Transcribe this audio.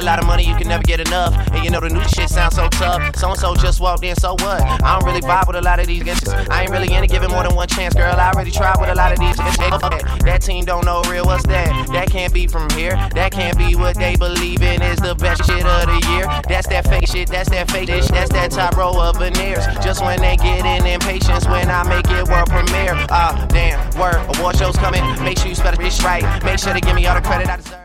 a lot of money, you can never get enough. And you know the new shit sounds so tough. So-and-so just walked in, so what? I don't really vibe with a lot of these niggas. I ain't really into giving more than one chance, girl. I already tried with a lot of these niggas. That team don't know real, what's that? That can't be from here. That can't be what they believe in is the best shit of the year. That's that fake shit, that's that fake shit. That's that top row of veneers. Just when they get in impatience when I make it world premiere. Damn, word, award show's coming. Make sure you spell it right. Make sure to give me all the credit I deserve.